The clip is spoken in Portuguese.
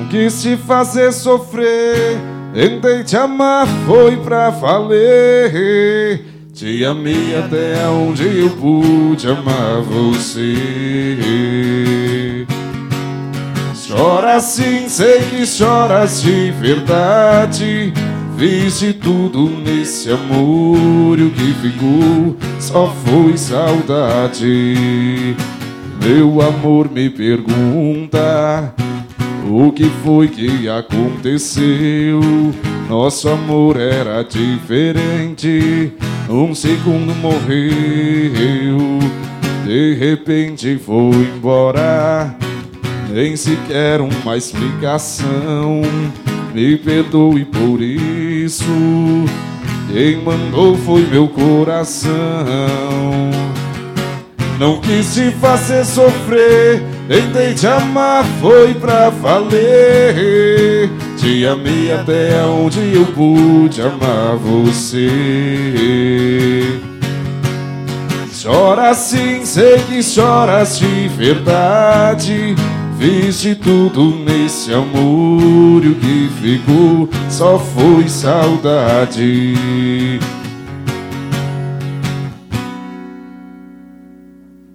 quis te fazer sofrer, tentei te amar, foi pra valer. Te amei até onde eu pude amar você. Chora sim, sei que choras de verdade. Fiz de tudo nesse amor e o que ficou só foi saudade. Meu amor me pergunta o que foi que aconteceu. Nosso amor era diferente, um segundo morreu, de repente foi embora, nem sequer uma explicação. Me perdoe por isso, quem mandou foi meu coração. Não quis te fazer sofrer, tentei te amar, foi pra valer. Te amei até onde eu pude amar você. Chora sim, sei que choras de verdade. Fiz de tudo nesse amor e o que ficou só foi saudade.